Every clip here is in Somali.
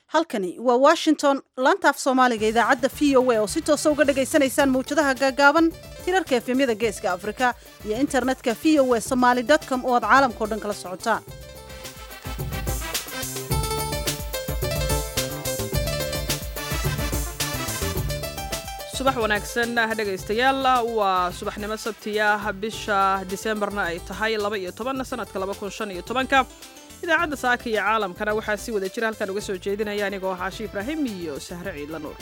halkani waa Washington laanta af Soomaaliga idaacadda VOA oo si toos ah uga dhageysanaysaan mawjadaha gaagaaban hirarka efemyada geeska Afrika iyo internetka voasomali.com oo aad caalamka oo dhan kala socotaan. subax wanaagsan dhageystayaal waa subaxnimo sabtiya bisha Decemberna ay tahay 12 sanadka 2015 idaacadda saaka iyo caalamkana waxaa si wada jira halkan uga soo jeedinaya anigoo Xaashi Ibraahim iyo Sahre Ciidla Nuur.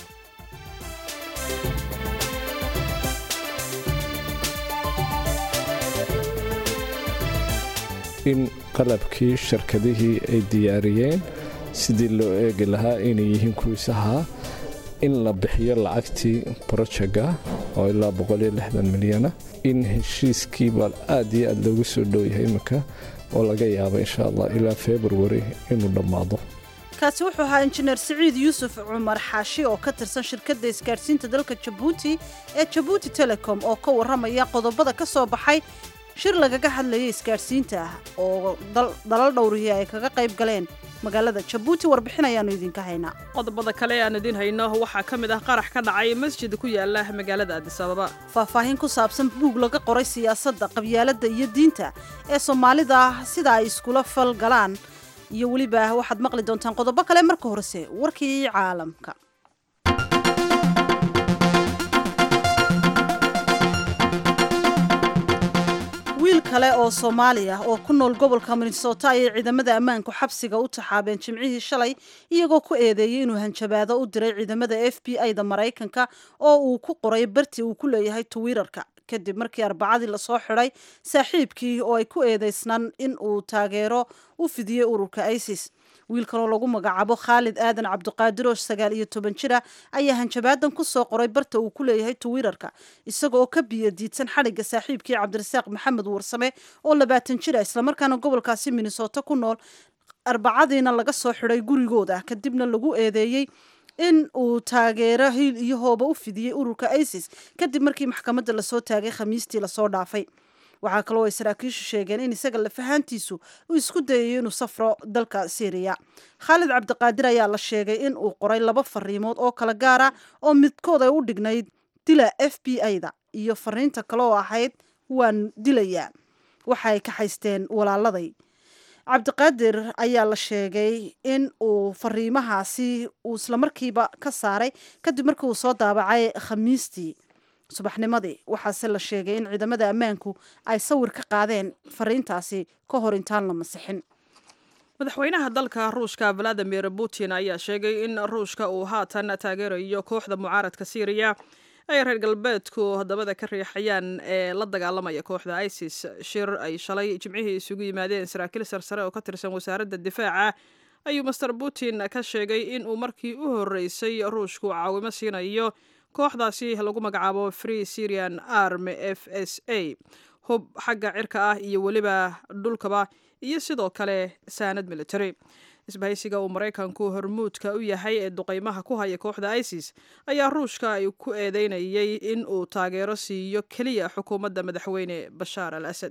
in qalabkii shirkadihii ay diyaariyeen sidii loo eegi lahaa inay yihiin kuwiisaha in la bixiyo lacagtii projectga oo ilaa 160 milyan in heshiiskii bal aad iyo aad loogu soo dhow yahay imika oo laga yaabo insha Allah ilaa February inuu dhamaado. kaasi wuxuu ahaa injineer Saciid Yuusuf Cumar Xaashi oo ka tirsan shirkadda isgaarsiinta dalka Djibouti ee Djibouti Telecom oo ka waramaya qodobada ka soo baxay shir lagaga hadlayay isgaarsiinta oo dalal dhowriye ay kaga qayb galeen magaalada Djibouti warbixinayaanu idinka haynaa. qodobada kale aan idin hayno waxaa ka mid ah qarax ka dhacay masjid ku yaala magaalada Addis Ababa. faahfaahin ku saabsan buug laga qoray siyaasadda qabyaaladda iyo diinta ee Soomaalida sida ay iskula fal galaan iyo waliba waxaad maqli doontaan qodobo kale marka horese warkii caalamka. wiil kale oo Soomaaliya oo ku nool gobolka Minnesota ay ciidamada ammaanku xabsiga u taxaabeen Jimcihii shalay iyagoo ku eedeeyay inuu hanjabaado u diray ciidamada FBI-da Mareykanka oo uu ku qoray bartii uu ku leeyahay Twitter-ka kadib markii Arbacadii la soo xiray saaxiibkii oo ay ku eedeysnaan in uu taageero u fidiyay ururka ISIS. wiilkan oo lagu magacaabo Khalid Aadan Cabdiqaadir oo 19 jir ah ayaa hanjabaadan ku soo qoray barta uu ku leeyahay Twitter-ka isagoo ka biyo diidsan xariga saaxiibkii Cabdirasaaq Maxamed Warsame oo 20 jir ah isla markaana gobolkaasi Minnesota ku nool Arbacadiina laga soo xiray gurigooda kadibna lagu eedeeyay in uu taageero hiil iyo hooba u fidiyay ururka ISIS kadib markii maxkamadda la soo taagay Khamiistii la soo dhaafay. waxaa kaloo ay saraakiishu sheegeen in isaga la fahantiisu uu isku dayayo inuu safro dalka Syria. Khalid Cabdiqaadir ayaa la sheegay in uu qoray 2 fariimood oo kala gaar ah oo midkood ay u dhignayd dila FBI-da iyo fariinta kale oo ahayd waan dilayaa waxay ka haysteen walaaladay. Cabdiqaadir ayaa la sheegay in uu fariimahaasi uu isla markiiba ka saaray kadib markii uu soo daabacay Khamiistii subaxnimadii waxaase la sheegay in ciidamada ammaanku ay sawir ka qaadeen fariintaasi ka hor intaan la masixin. madaxweynaha dalka Ruushka Vladimir Putin ayaa sheegay in Ruushka uu haatan taageerayo kooxda mucaaradka Syria ay reer galbeedku dabada ka riixayaan ee la dagaalamaya kooxda ISIS. shir ay shalay Jimcihii isugu yimaadeen saraakiil sarsare oo ka tirsan wasaaradda difaaca ayuu Mr. Putin ka sheegay in uu markii u horeysay Ruushku caawimo siinayo kooxdaasi lagu magacaabo Free Syrian Army FSA hub xagga cirka ah iyo waliba dhulkaba iyo sidoo kale saanad military. isbahaysiga uu Mareykanku hormuudka u yahay ee duqeymaha ku haya kooxda ISIS ayaa Ruushka ay ku eedeynayay in uu taageero siiyo kaliya xukuumadda madaxweyne Bashar al-Assad.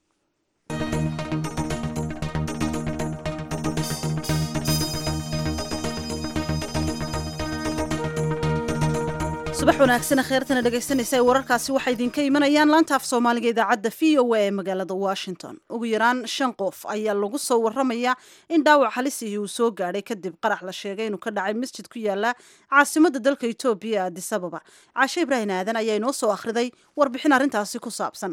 subax wanaagsan khayrtana dhageysanaysa wararkaasi waxay idinka imanayaan laanta af Soomaaliga idaacadda VOA ee magaalada Washington. ugu yaraan 5 qof ayaa lagu soo waramaya in dhaawac halis ah uu soo gaaray kadib qarax la sheegay inuu ka dhacay masjid ku yaala caasimadda dalka Itoobiya Addis Ababa. Caashe Ibraahim Aadan ayaa inoo soo akhriday warbixin arrintaasi ku saabsan.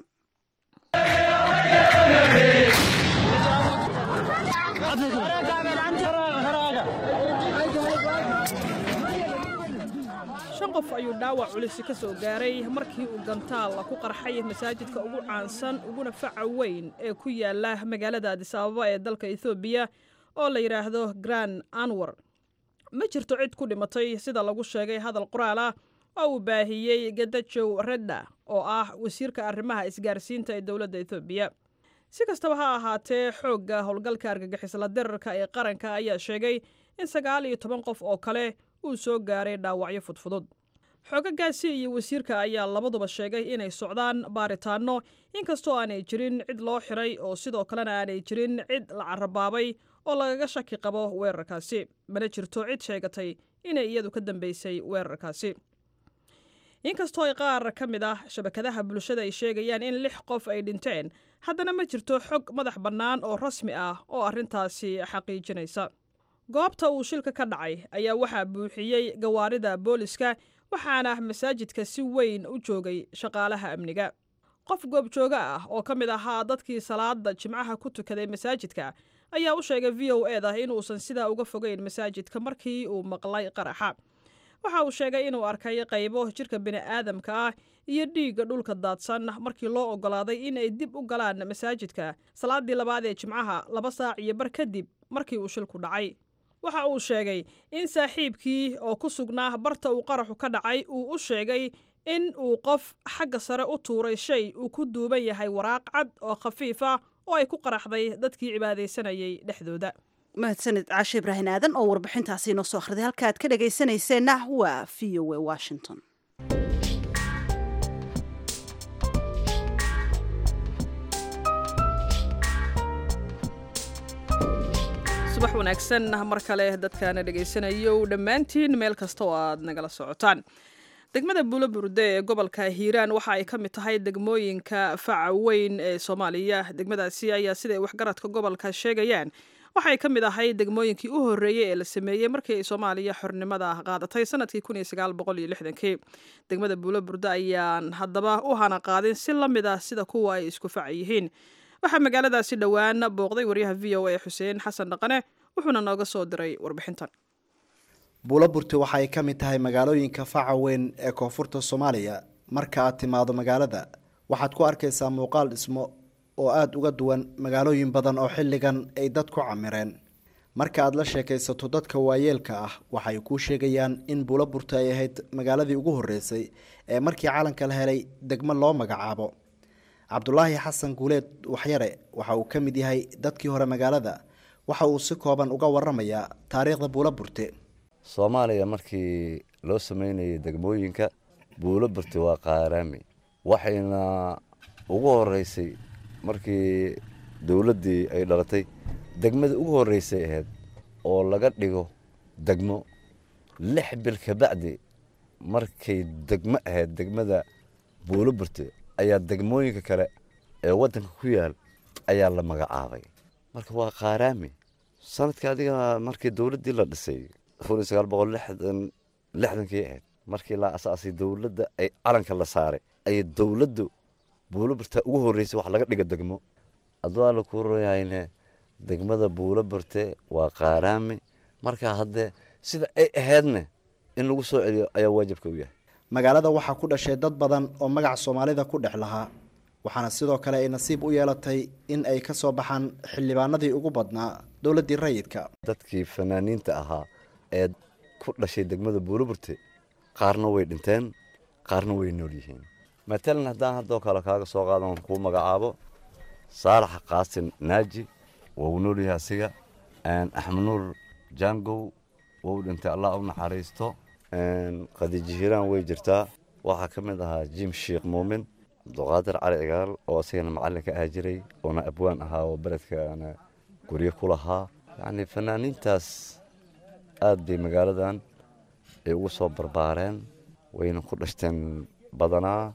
qof ayuu dhaawac culus ka soo gaaray markii uu gantaal ku qarxay masaajidka ugu caansan uguna faca weyn ee ku yaala magaalada Addis Ababa ee dalka Itoobiya oo la yiraahdo Grand Anwar. ma jirto cid ku dhimatay sida lagu sheegay hadal qoraal ah oo uu baahiyay Getachew Reda oo ah wasiirka arrimaha isgaarsiinta ee dawladda Itoobiya. si kastaba ha ahaatee xoogga howlgalka argagixisla dirarka ee qaranka ayaa sheegay in 19 qof oo kale uu soo gaaray dhaawacyo fudfudud. xoogagaasi iyo wasiirka ayaa labaduba sheegay inay socdaan baaritaano inkastoo aanay jirin cid loo xiray oo sidoo kalena aanay jirin cid la carabaabay oo lagaga shaki qabo weerarkaasi mana jirto cid sheegatay inay iyadu ka dambaysay weerarkaasi inkastoo ay qaar ka mid ah shabakadaha bulshada ay sheegayaan in 6 qof ay dhinteen haddana ma jirto xog madax bannaan oo rasmi ah oo arrintaasi xaqiijinaysa goobta uu shilka ka dhacay ayaa waxaa buuxiyey gawaarida booliska waxaana masaajidka si weyn u joogay shaqaalaha amniga qof goobjooga ah oo ka mid ahaa dadkii salaada jimcaha ku tukaday masaajidka ayaa u sheegay VOA inuusan sidaa uga fogeyn masaajidka markii uu maqlay qaraxa waxa uu sheegay inuu arkay qaybo jirka bini'aadamka ah iyo dhiigga dhulka daadsan markii loo ogolaaday in ay dib u galaan masaajidka salaadii labaad ee jimcaha 2 saac iyo bar kadib markii uu shilku dhacay waxa uu sheegay in saaxiibkii oo ku sugnaa barta uu qaraxu ka dhacay uu u sheegay in uu qof xagga sare u tuuray shay uu ku duuban yahay waraaq cad oo khafiif ah oo ay ku qaraxday dadkii cibaadaysanayay dhexdooda mahadsanid caashe ibraahin aadan oo warbixintaasi inoo soo akhriday halka aad ka dhagaysanayseena waa VOA Washington. subax wanaagsan mar kale dadkaana dhegaysanayo dhammaantiin meel kasta oo aad nagala socotaan degmada buulaburde ee gobolka hiiraan waxa ay ka mid tahay degmooyinka faca weyn ee soomaaliya degmadaasi ayaa siday waxgaradka gobolka sheegayaan waxay ka mid ahay degmooyinkii u horreeyey ee la sameeyey markii ay soomaaliya xornimada qaadatay sanadkii 1960 degmada buulaburde ayaan haddaba u hana qaadin si la mid ah sida kuwa ay isku faca yihiin waxaa magaaladaasi dhowaan booqday waryaha VOA Xuseen Xasan Dhaqane wuxuuna nooga soo diray warbixintan buulaburti waxa ay ka mid tahay magaalooyinka faca weyn ee koonfurta Soomaaliya marka aad timaado magaalada waxaad ku arkaysaa muuqaal dhismo oo aad uga duwan magaalooyin badan oo xilligan ay dadku camireen marka aad la sheekaysato dadka waayeelka ah waxay ku sheegayaan in buulaburti ay ahayd magaaladii ugu horeysay ee markii caalanka la helay degmo loo magacaabo Cabdullaahi Xasan Guuleed waxyare waxa uu ka mid yahay dadkii hore magaalada waxa uu si kooban uga waramayaa taariikhda buulaburti Soomaaliya markii loo sameeyay degmooyinka buulaburti waa qaaraami waxayna ugu horeysay markii dawladdii ay dhalatay degmada ugu horeysay ahayd oo laga dhigo degmo 6 bil ka bacdi markay degmo ahayd degmada buulaburti ayaa degmooyinka kale ee wadanka ku yaal ayaa la magacaabay marka waa qaaraami sanadka adiga markii dawladdii la dhisay 1960 ahayd markii la asaasay dawladda ay calanka la saaray ay dawladdu buulaburti ugu horeysay wax laga dhigo degmo adoo la ku rooyayna degmada buulaburti waa qaaraami marka hadda sida ay ahaydna in lagu soo celiyo ayaa waajibka u yahay magaalada waxaa ku dhashay dad badan oo magac Soomaalida ku dhex lahaa waxaana sidoo kale ay nasiib u yeelatay in ay ka soo baxaan xildhibaanadii ugu badnaa dawladdii rayidka dadkii fanaaniinta ahaa ee ku dhashay degmada buulaburti qaarna way dhinteen qaarna way nool yihiin matalan haddaan haddoo kale kaaga soo qaadan ku magacaabo Saalax Qaasin Naaji wuu nool yahay asiga Axmed Nuur Jangow wuu dhintay Allah u naxariisto Khadiija Hiiraan way jirtaa waxa ka mid ahaa Jim Sheekh Muumin Abduqaadir Cali Cigaal oo asagana macallinka ah jiray oo abwaan ahaa oo baladka ana guriyo ku lahaa yani fanaaniintaas aad bay magaaladan ay ugu soo barbaareen wayna ku dhashteen badanaa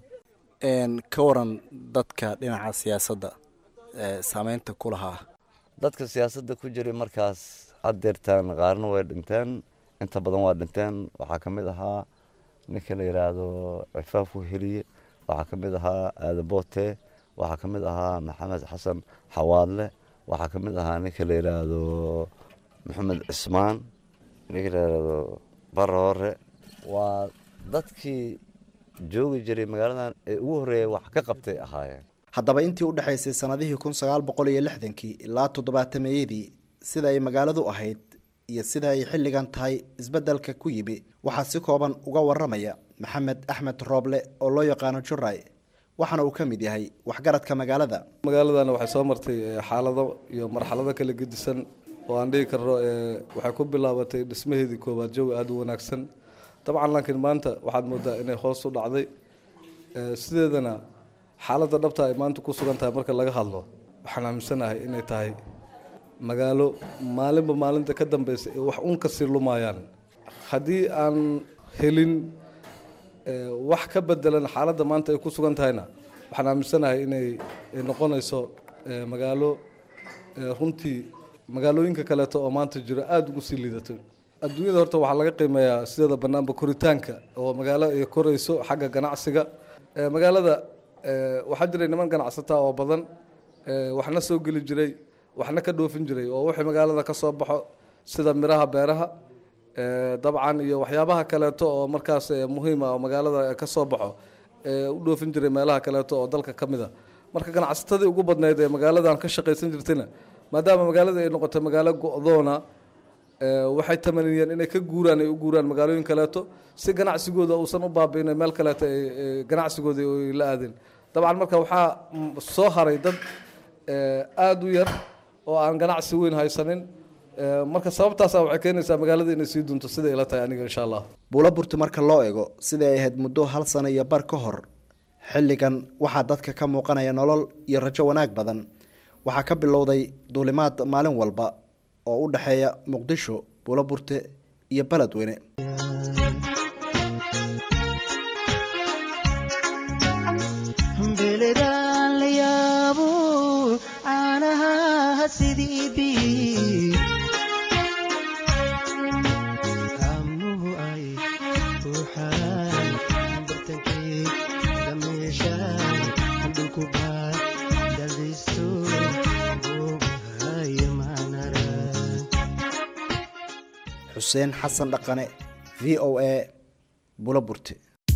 ka waran dadka dhinaca siyaasadda saameynta ku lahaa dadka siyaasadda ku jiray markaas adeertaan qaarna way dhinteen inta badan waa dhinteen waxaa ka mid ahaa ninka la yiraahdo Cifaaf Heliye waxaa ka mid ahaa Aadabote waxaa ka mid ahaa Maxamed Xasan Xawaadle waxaa ka mid ahaa ninka la yiraahdo Maxamed Cismaan ninka la yiraahdo Baroore waa dadkii joogi jiray magaaladan ee ugu horeeyay wax ka qabtay ahaayeen haddaba intii u dhaxaysay sanadihii 1960 ilaa 70-meeyadii sida ay magaaladu ahayd iyo sida ay xilligan tahay isbeddelka ku yimi waxaa si kooban uga waramaya Maxamed Axmed Rooble oo loo yaqaan Juray waxana uu ka mid yahay waxgaradka magaalada magaaladana waxay soo martay xaalado iyo marxalado kala gedisan oo aan dhigi karno waxay ku bilaabatay dhismaheedii koowaad joog aad u wanaagsan dabcan laakiin maanta waxaad moodaa inay hoos u dhacday sideedana xaaladda dhabta ay maanta ku sugan tahay marka laga hadlo waxaan aaminsanahay inay tahay magaalo maalinba maalinta ka dambeysa ee wax un kasii lumayaan haddii aan helin wax ka bedelan xaaladda maanta ay ku sugan tahayna waxaan aaminsanahay inay noqonayso magaalo runtii magaalooyinka kaleeto oo maanta jiro aada ugu sii liidato adduunyada horta waxaa laga qiimeeyaa sideeda bannaanba koritaanka oo magaalo ay korayso xagga ganacsiga magaalada waxaa jiray niman ganacsataa oo badan waxna soo geli jiray waxna ka dhoofin jiray oo wixii magaalada ka soo baxo sida miraha beeraha dabcan iyo waxyaabaha kaleeto oo markaas muhiim ah oo magaalada ka soo baxo u dhoofin jiray meelaha kaleeto oo dalka ka mid a marka ganacsatadii ugu badnayd ee magaaladan ka shaqaysan jirtayna maadaama magaalada ay noqotay magaalo go'doona waxay tamaniyeen inay ka guuraan ay u guuraan magaalooyin kaleeto si ganacsigooda uusan u baabi'in meel kaleeto ganacsigooda ay la aadeen dabcan marka waxaa soo haray dad aada u yar oo aan ganacsi weyn haysanin marka sababtaasa waxay keenaysaa magaalada inay sii dunto siday ila tahay aniga insha allah buulaburti marka loo eego siday ahayd muddo 1 sano iyo bar ka hor xilligan waxaa dadka ka muuqanaya nolol iyo rajo wanaag badan waxaa ka bilowday duulimaad maalin walba oo u dhaxeeya muqdisho buulaburti iyo beledweyne xuseen xasan dhaqane VOA buulaburti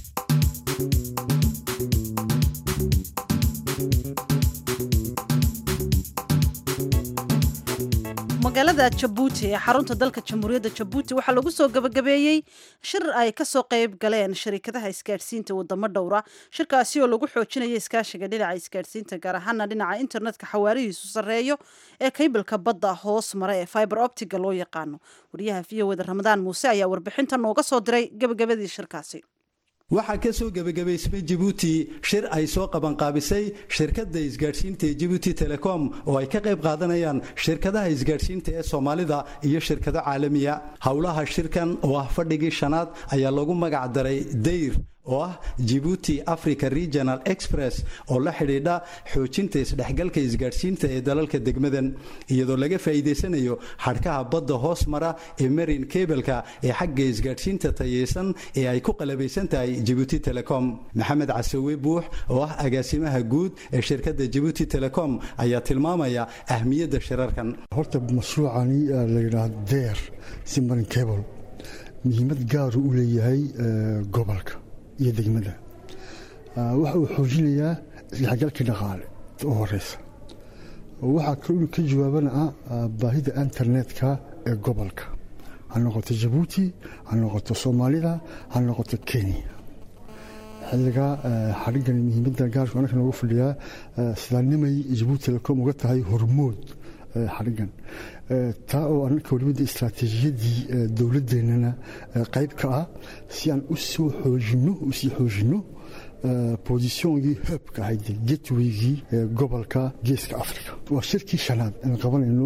magaalada Jabuuti ee xarunta dalka Jamhuuriyadda Jabuuti waxaa lagu soo gabagabeeyay shir ay ka soo qayb galeen shirkadaha isgaarsiinta wadamo dhowra shirkaasi oo lagu xoojinayo iskaashiga dhinaca isgaarsiinta gaar ahaan dhinaca internetka xawaarihiisu sareeyo ee kaybalka badda hoos mara ee fiber optic loo yaqaano wariyaha VOA Ramadaan Muuse ayaa warbixinta nooga soo diray gabagabadii shirkaasi waxaa ka soo gabagabaysmay Djibouti shir ay soo qaban qaabisay shirkadda isgaarsiinta ee Djibouti Telecom oo ay ka qayb qaadanayaan shirkadaha isgaarsiinta ee Soomaalida iyo shirkado caalamiya hawlaha shirkan oo ah fadhigii shanaad ayaa lagu magac daray Dayr oo ah Djibouti Africa Regional Express oo la xidhiidha xoojinta isdhexgalka isgaarsiinta ee dalalka degmadan iyadoo laga faa'iideysanayo xadhkaha badda hoos mara ee marine cable-ka ee xagga isgaarsiinta tayeysan ee ay ku qalabaysan tahay Djibouti Telecom Maxamed Casawe Buux oo ah agaasimaha guud ee shirkadda Djibouti Telecom ayaa tilmaamaya ahmiyadda shirarkan horta mashruucani la yiraahdo Dayr si marine cable muhiimad gaar u leeyahay gobolka iyo degmada waxa uu xoojinayaa isdhexgalka dhaqaale oo horeysa waxa kaloo ka jawaabana baahida internetka ee gobolka ha noqoto Djibouti ha noqoto Soomaalida ha noqoto Kenya xilliga xarigan muhiimadda gaarka anaka noogu fadhiyaa sidaanimay Djibouti Telecom uga tahay hormood xarigan taa oo anaka waliba istiraatiijiyadii dowladeennana qayb ka ah si aan u soo xoojino positionkii hubka ahayd gateway-gii gobolka geeska afrika waa shirkii shanaad aan qabanayno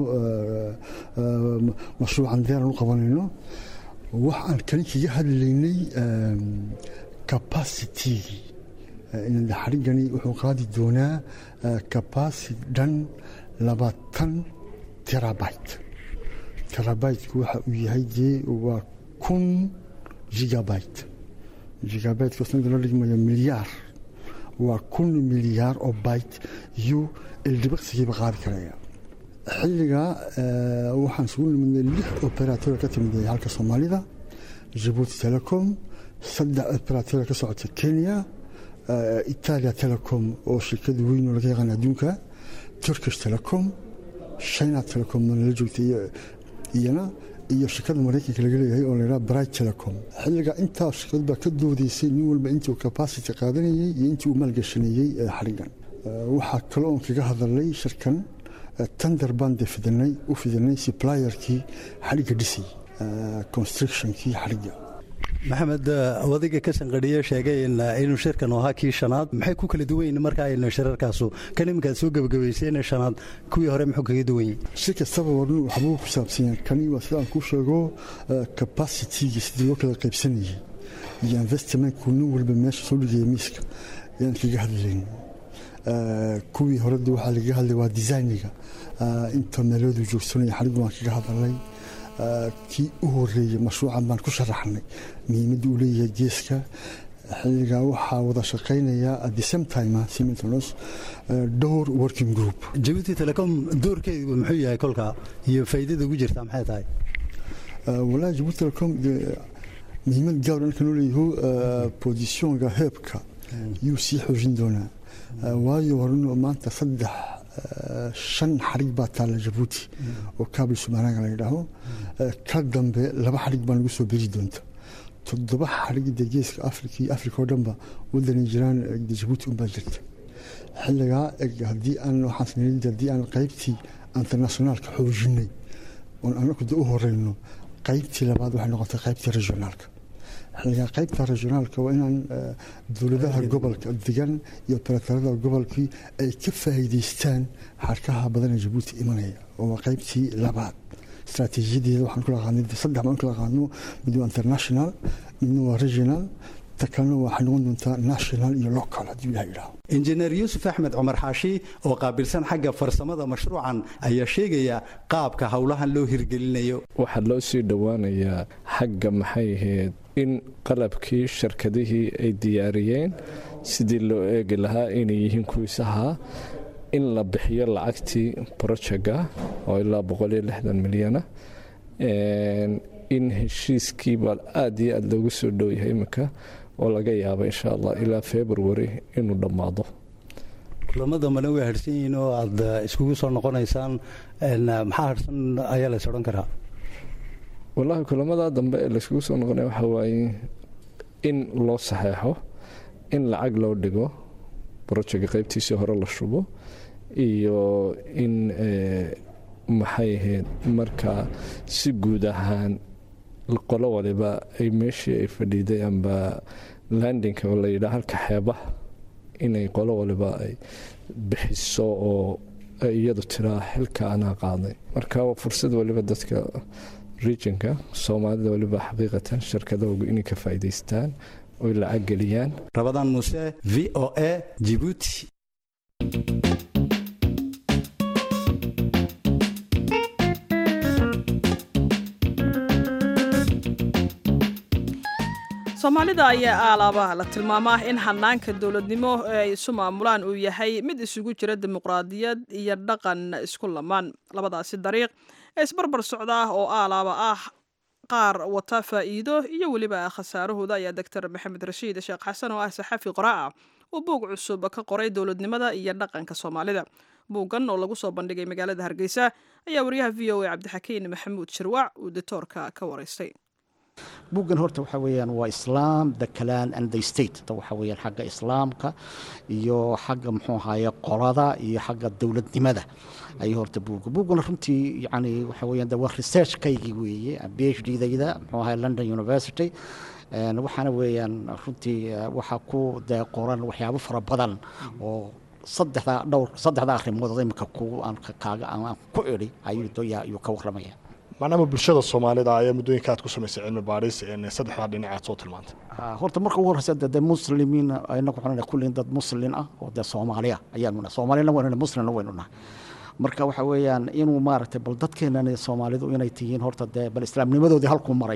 mashruucan Dayr aan u qabanayno waxaan kali kaga hadlaynay capacity in xarigani wuxuu qaadi doonaa capacity dhan 20 terabyte waxa uu yahay waa 1000 gigabyte kasna loo dhigmayo milyaar waa 1 milyaar oo byte iyo ildibiqsigiiba qaadi karaya xilliga waxaan sugu nimidnay 6 operator ka timid halka Soomaalida Djibouti Telecom 3 operator ka socota Kenya Italia Telecom oo shirkad weyn oo laga yaqaan adduunka Turkish Telecom China Telecom la joogtay iyana iyo shirkadda Mareykanka laga leeyahay oo la yiraahdo Bright Telecom xilliga inta shirkadba ka doodeysay nin walba intuu capacity qaadanayay iyo intuu maalgashanayay xarigan waxa kale oo kaga hadalay shirkan tender band u fidanay supplierkii xariga dhisay constructionkii xariga maxamed wadiga ka sanqadhiye sheegay inuu shirkan ahaa kii shanaad maxay ku kala duwan yihiin markaa in shirarkaasu kan iminkaad soo gabagabayseen shanaad kuwii hore muxuu kaga duwan yihiin si kastaba warnu waxbuu ku saabsan yahay kani waa sidaan kuu sheego capacity-ga sidii loo kala qaybsanayay iyo investment-ku nin walba meesha soo dhigaya miiska ayaan kaga hadlayn kuwii hore waxaa laga hadlay waa designiga inta meeloodu joogsanaya xarigu waan kaga hadalay kii u horeeyey mashruucan baan ku sharaxnay muhiimadda uu leeyahay geeska xilligaa waxaa wada shaqaynaya at the same time simultaneous dhowr working group Djibouti Telecom doorkeedu muxuu yahay kolka iyo faa'iidada ugu jirta maxay tahay walaa Djibouti Telecom muhiimad gaar ah kan uu leeyahay positionka heebka yuu sii xoojin doonaa waayo horno maanta 5 xarig baa taala Djibouti oo kaabul Soomaaliga la yiraahdo ka dambe 2 xarig baan lagu soo biri doonta 7 xarig geeska Afrika oo dhanba waddan jiraan Djibouti u baa jirta xilliga hadii aan waxaan sameeyay hadii aan qaybtii internationalka xoojinay oo aan ku horeyno qaybtii labaad waxay noqotay qaybtii regionalka xilliga qaybta regionalka waa inaan dawladaha gobolka degan iyo operatorada gobolkii ay ka faa'iideystaan xarkaha badan ee Djibouti imanaya oo qaybtii labaad istaraatiijiyadeeda waxaan ku laqaanay 3 baan ku laqaano mid international midna waa regional takana waxay noqon doontaa national iyo local hadii la yiraahdo injineer Yuusuf Axmed Cumar Xaashi oo qaabilsan xagga farsamada mashruucan ayaa sheegaya qaabka hawlahan loo hirgelinayo waxa loo sii dhawaanayaa xagga maxay ahayd in qalabkii shirkadihii ay diyaariyeen sidii loo eegi lahaa inay yihiin kuwiisaha in la bixiyo lacagtii projectka oo ilaa 160 milyan in heshiiskiiba aad iyo aad loogu soo dhow yahay imika oo laga yaabo insha Allah ilaa February inuu dhamaado kulamada mana way harsan yihiin oo aad iskugu soo noqonaysaan maxaa harsan ayaa la soo karaa والله kulamada dambe ee la isku soo noqonay waxa waaye in loo saxeexo in lacag loo dhigo project qaybtiisa hore la shubo iyo in maxay ahayd marka si guud ahaan qolo waliba ay meeshii ay fadhiiday amba landing oo la yiraahdo halka xeebaha inay qolo waliba ay bixiso oo iyadu tiraa xilka ana qaaday marka fursad waliba dadka regionka Soomaalida waliba xaqiiqatan shirkadoodu inay ka faa'iideystaan oo lacag galiyaan Ramadan Muuse VOA Djibouti Soomaalida ayaa aalaaba la tilmaamaa in hanaanka dawladnimo ay isu maamulaan uu yahay mid isugu jira dimuqraadiyad iyo dhaqan isku lamaan labadaasi dariiq isbarbar socda oo aalaaba ah qaar wata faa'iido iyo waliba khasaarahooda ayaa Dr. Maxamed Rashiid Sheekh Xasan oo ah saxafi qoraa oo buug cusub ka qoray dawladnimada iyo dhaqanka Soomaalida buugan oo lagu soo bandhigay magaalada Hargeysa ayaa wariyaha VOA Cabdixakiin Maxamuud Shirwac uu doctorka ka wareystay buuggan horta waxa weeyaan waa Islam the clan and the state waxa weeyaan xagga islaamka iyo xagga muxuu ahaayay qolada iyo xagga dawladnimada ay horta buuggan runtii yani waxa weeyaan waa research kaygii weeye PhD-dayda muxuu ahaayay London University waxaana weeyaan runtii waxa ku qoran waxyaabo fara badan oo saddexda arrimood imika aan ku eri ayuu ka warramaya maadaama bulshada Soomaalida ay muddooyinka aad ku sameysay cilmi baaris saddexda dhinac soo tilmaantay horta marka ugu horeysa dad muslimiin ayna ku xunaa kulleen dad muslimiin ah oo dad Soomaaliya ayaanu Soomaalina waana muslimna waynu marka waxa weeyaan inuu maaragtay bal dadkeenana Soomaalidu inay tihiin horta bal islaamnimadoodii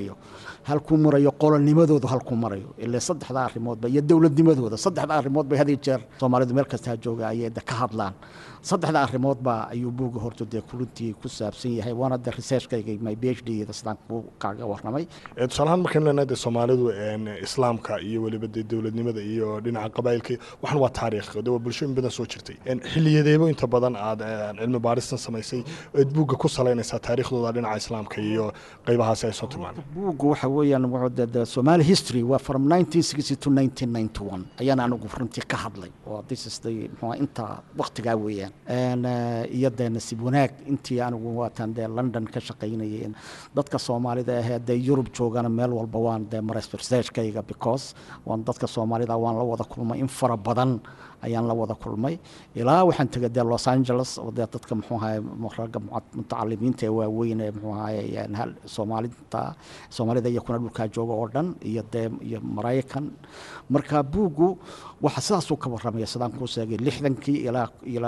halku marayo qolonimadoodu halku marayo ilaa saddexda arrimoodba iyo dawladnimadooda saddexda arrimoodba hadii jeer Soomaalidu meel kasta jooga ayay ka hadlaan saddexda arrimoodba ayuu buuga horta kulantii ku saabsan yahay waana research-kayga my PhD-da sidaan ku kaaga warramay tusaalahaan markaan leenahay Soomaalidu islaamka iyo waliba dawladnimada iyo dhinaca qabaylka waxan waa taariikh oo bulshooyin badan soo jirtay xilliyadeebo inta badan aad cilmi baaristan samaysay buuga ku saleynaysa taariikhdooda dhinaca islaamka iyo qaybahaas ay soo tilmaamay buuga waxa weeyaan wuxuu Somali history waa from 1960 to 1991 ayaan anigu runtii ka hadlay oo this is the inta waqtiga weeyaan iyo dee nasiib wanaag intii anigu waatan dee London ka shaqaynayay dadka Soomaalida ah dee Yurub joogana meel walba waan dee maray researchkayga because waan dadka Soomaalida waan la wada kulmay in fara badan ayaan la wada kulmay ilaa waxaan tagay dee Los Angeles oo dee dadka muxuu ahaay ragga mutacalimiinta ee waaweyn ee muxuu ahaay hal Soomaalida iyo kuna dhulka jooga oo dhan iyo dee iyo Mareykan marka buugu waxa sidaas uu ka warramay sidaan ku sheegay 60kii ilaa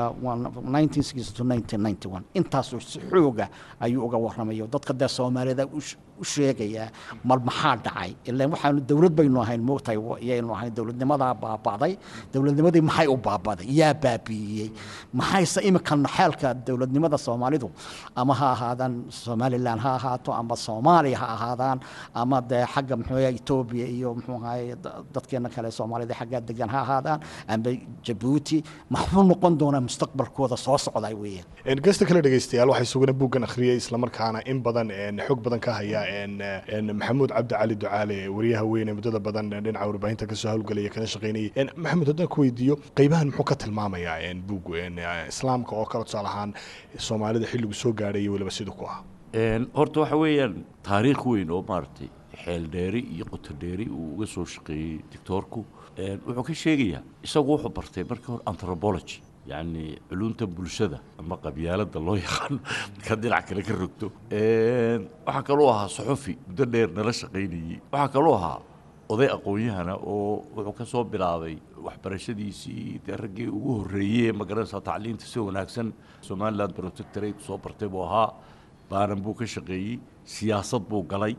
1960 to 1991 intaas xooga ayuu uga warramay dadka dee Soomaalida u sheegaya maxaa dhacay ilaa waxaanu dawlad baynu ahayn moogtay iyaynu ahayn dawladnimada baabaaday dawladnimadii maxay u baabaday yaa baabiyay maxayse imkan xaalka dawladnimada Soomaalidu ama ha ahaadaan Somaliland ha ahaato ama Soomaaliya ha ahaadaan ama dee xagga muxuu yahay Ethiopia iyo muxuu ahaay dadkeena kale Soomaalida xagga degan ha ahaadaan ama Djibouti maxuu noqon doonaa mustaqbalkooda soo socday weeyaan gasta kala dhageystayaal waxay sugana buuggan akhriyay isla markaana in badan xog badan ka haya maxamuud cabdi cali ducaale wariyaha weyn ee muddada badan dhinaca warbaahinta ka soo hawlgalaya kana shaqaynayay maxamuud haddaan ku weydiiyo qaybahan muxuu ka tilmaamayaa buuggu islaamka oo kale tusaale ahaan Soomaalida xilligu soo gaadhay waliba sidoo ku ah horta waxa weeyaan taariikh weyn oo maartay xeel dheeri iyo qoto dheeri uu uga soo shaqeeyay doctorku wuxuu ka sheegayaa isagu wuxuu bartay markii hore anthropology يعني علومته بلشدة أما قبيلة الله يخان كدل عكلا كركتو وحكلوها صحفي بدنير نرش قيني وحكلوها وضيء قوية هنا وكسب بلاوي وحبرشديسي ترجع وهرية مقرنة تعليم تسوي ناكسن سومان لا بروتكتريت صوبر تبوها بارنبوك شقي سياسة بو قلي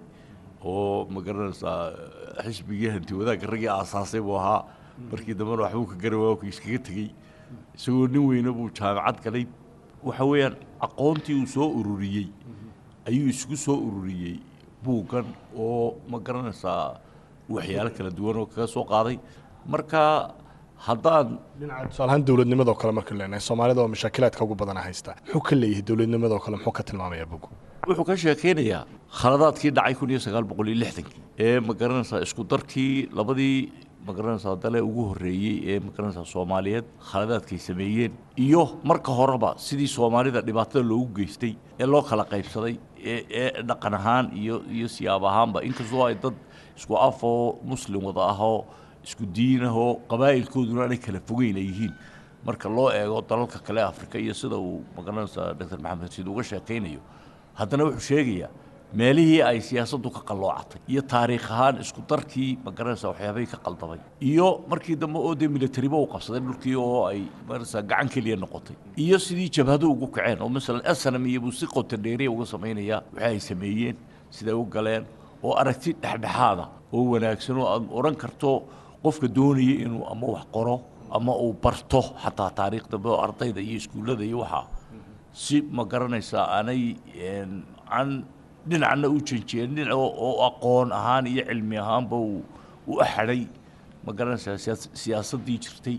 ومقرنة حسبيه أنت وذاك الرجع أساسي بوها بركي دمر وحبوك جروك يسكتي isagoo nin weyne buu jaamacad galay waxa weeyaan aqoontii uu soo ururiyay ayuu isku soo ururiyay buugan oo ma garanaysaa waxyaalo kala duwan oo kaga soo qaaday marka haddaan dhinaca tusaalahaan dawladnimada kale marka leenahay Soomaalida oo mashaakilaadka ugu badan haysta wuxuu ka leeyahay dawladnimada kale muxuu ka tilmaamayaa buugu wuxuu ka sheekeynayaa khaladaadkii dhacay 1960 ee ma garanaysaa isku darkii labadii magaranaysaa dale ugu horeeyay ee magaranaysaa Soomaaliyeed khaladaadkay sameeyeen iyo marka horeba sidii Soomaalida dhibaatada loogu geystay ee loo kala qaybsaday ee dhaqan ahaan iyo siyaab ahaanba inkastoo ay dad isku afo muslim wada ahoo isku diin ahoo qabaa'ilkooduna ay kala fogeyn yihiin marka loo eego dalalka kale Afrika iyo sida uu magaranaysaa Dr. Maxamed Siid uga sheekeynayo haddana wuxuu sheegayaa meelihii ay siyaasaddu ka qalloocatay iyo taariikh ahaan isku darkii magaranaysaa waxyaabay ka qaldamay iyo markii dambe oo military uu qabsaday dhulkii oo ay magaranaysaa gacan kaliya noqotay iyo sidii jabhadu ugu kaceen oo midalan SNM iyo si qoto dheeri uga sameynaya waxa ay sameeyeen sida u galeen oo aragti dhexdhexaada oo wanaagsan oo aad oran karto qofka doonaya inuu ama wax qoro ama uu barto xataa taariikhda ardayda iyo iskuulada iyo waxa si magaranaysaa aanay aan dhinacna u janjeerin oo aqoon ahaan iyo cilmi ahaanba uu axaday ma garanaysaa siyaasadii jirtay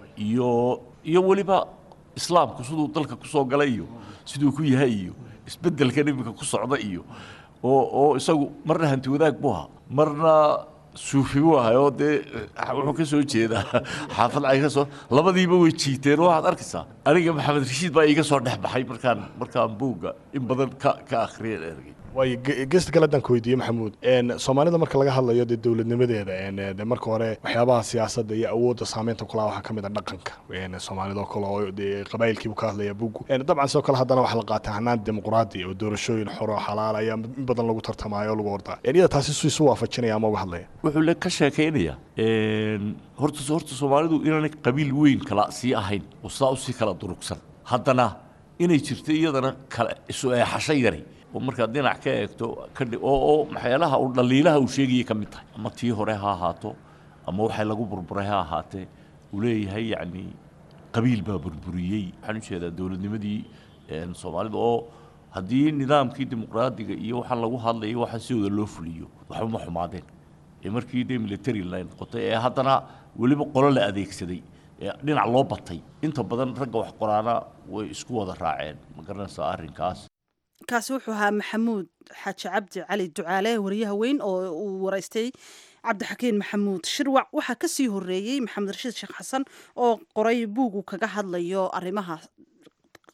iyo waliba islaamku siduu dalka ku soo galay iyo siduu ku yahay iyo isbedelka nimika ku socda iyo oo isagu marna hanti wadaag buu ahaa marna suufi buu ahaa oo dee wuxuu ka soo jeedaa xaafad ay ka soo labadiiba way jiiteen waxaad arkaysaa aniga maxamed rashiid baa iga soo dhex baxay markaan buugga in badan ka akhriyay ergay way gast kala dan koydiye maxamuud Soomaalida marka laga hadlayo dawladnimadeeda marka hore waxyaabaha siyaasadda iyo awoodda saameynta kula waxa kamid ah dhaqanka Soomaalida kale oo qabaa'ilkii ka hadlaya buugu dabcan soo kale haddana waxa la qaataa hanaan dimuqraadi oo doorashooyin xor oo xalaal ah in badan lagu tartamayo lagu ordaa iyada taasi soo waafajinaya ama uga hadlaya wuxuu la ka sheekeynaya horta Soomaalidu inaanay qabiil weyn kala sii ahayn oo saa u sii kala durugsan haddana inay jirto iyadana kala isu xashay yari ومركا دينا حكايته كدي أو محيلها أو دليلها وشيء كمتها أما تيه هرها هاتو أما وحي لقو بربرها هاته وليه هي يعني قبيل بربريي حنوش هذا دولة نمدي الصومال أو هدي النظام كي ديمقراطي إيوه حلقوا هذا إيوه حسيو ذا لوفليو وحما حمادين مركي دي ميليتري لاين قطع هاتنا ولي بقول لا أذيك سدي دين على بطي أنت بدن رجع وحقرانا ويسكوا ذا راعين مقرن سارين كاس kaasi wuxuu ahaa maxamuud xaaji cabdi cali ducaale wariyaha weyn oo uu waraystay cabdixakiin maxamuud shirwac waxaa ka sii horeeyey maxamed rashiid sheekh xasan oo qoray buug uu kaga hadlayo arrimaha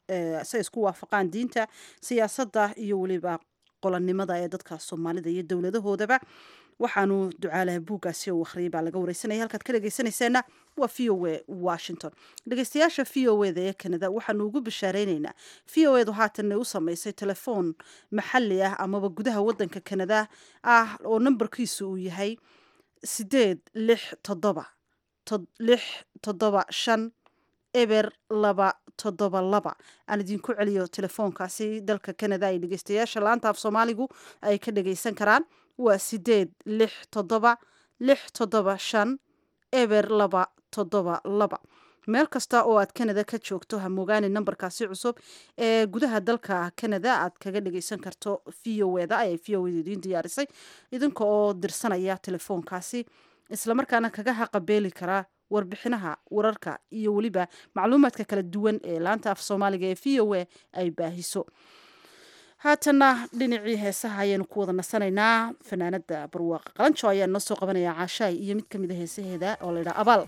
say isku waafaqaan diinta siyaasadda iyo weliba qolonnimada ee dadka soomaalida iyo dowladahoodaba waxaanu ducaalaha buuggaasi oo akhriyay baa laga wareysanaya halkaad ka dhegeysanayseena waa v o a washington dhegeystayaasha v o eda ee kanada waxaanu ugu bishaareynayna v o edu haatanna u samaysay telefoon maxalli ah amaba gudaha wadanka kanada ah oo nambarkiisu uu yahay 867 eber 272 aan idinku celiyo telefoonkaasi dalka kanada ay dhegeystayaasha laanta af soomaaligu ay ka dhegeysan karaan waa 867 eber 272 meel kasta oo aad kanada ka joogto ha moogaani nambarkaasi cusub ee gudaha dalka kanada aad kaga dhegeysan karto v o eda ayay v o eda idiin diyaarisay idinka oo dirsanaya telefoonkaasi islamarkaana kaga haqabeeli karaa warbixinaha wararka iyo weliba macluumaadka kala duwan ee laanta af soomaaliga ee v o a ay baahiso haatana dhinacii heesaha ayaanu ku wada nasanaynaa fanaanada barwaaqa qalanjo ayaa noo soo qabanaya caashaay iyo mid ka mid a heesaheeda oo la yidhaha abaal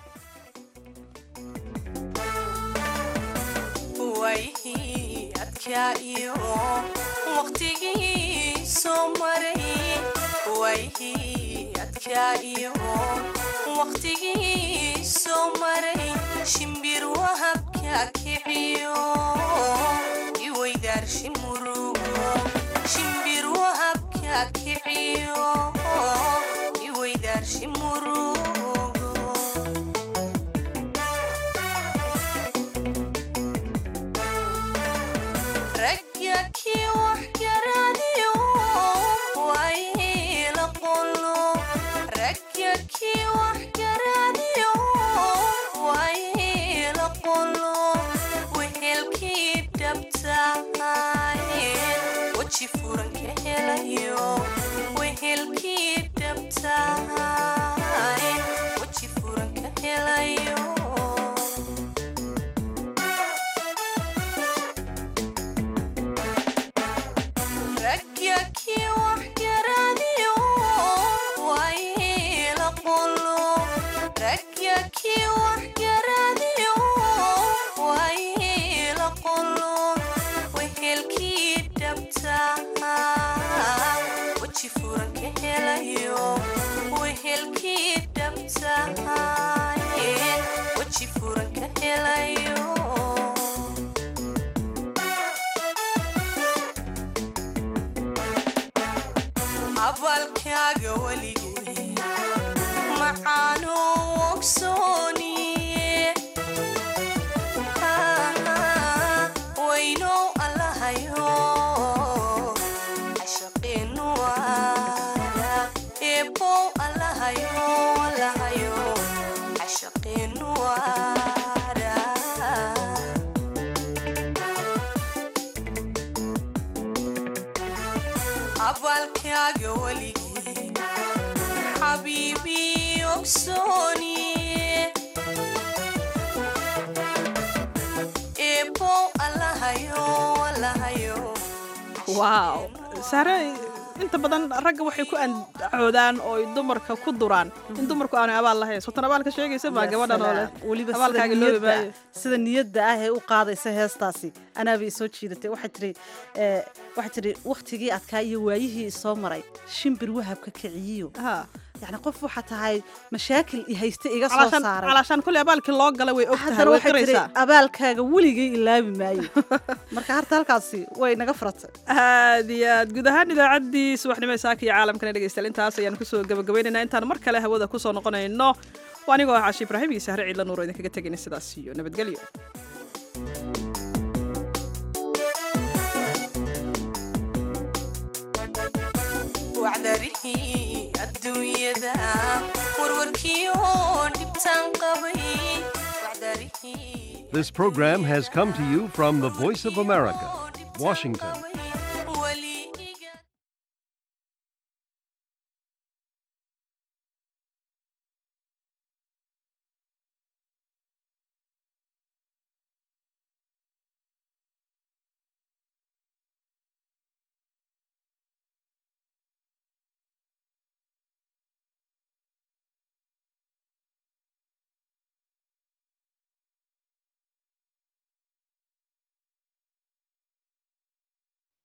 waqtigii soo maray shimbir wahabka kiciyo iweydaarshi murugo shimbir wahabka kiciyo iweydaarshi murugo ragga kii wax garaadiyo wayla qolo ragga kii wax garaadiyo wayla qolo wehelkii dhabtaayeen weji furan ka helayo wehelkii dhabtaayeen weji furan ka helayo ragga kii wax garaadiyo wayla qolo ragga kii wax garaadiyo wayla qolo wehelkii dhabtaa weji furan ka helayo wehelkii dhabtaayeen weji furan ka helayo abalkaaga weligee macaano ogsooniye waynow allahayo cashaqeenu waada eebow allahayo allahayo cashaqeenu waada abalkaaga weligee xabiibi ogsooniye eebow allahayo allahayo waaw sare inta badan ragga waxay ku andacoodaan oo ay dumarka ku duraan in dumarku aanay abaal lahayn sotan abaalka sheegaysa baa gabadhan oo leh weliba abaalkaaga loo baahay sida niyadda ah ee u qaadaysa heestaasi anaabay soo jiidatay waxay tiri waqtigii adkaa iyo waayihii soo maray shimbir wahabka kiciyo يعني qof waxa tahay mashaakil i haysta iga soo saaray علشان كل abaalkii loo galay way ogtahay way qiraysaa abaalkaaga weligay ilaabi maayo marka harta halkaasi way naga furatay aad guud ahaan idaacaddii subaxnimo saaka iyo caalamkana dhegeystayaal intaas ayaan kusoo gabagabaynaynaa intaan mar kale hawada kusoo noqonayno waa anigoo Caashi Ibraahim iyo Sahre Ciidla Nuur idinkaga tagayna sidaas iyo nabadgelyo wacdarihi adduunyada warwarkiyo dhibtaan qabay wacdarihi This program has come to you from the Voice of America, Washington.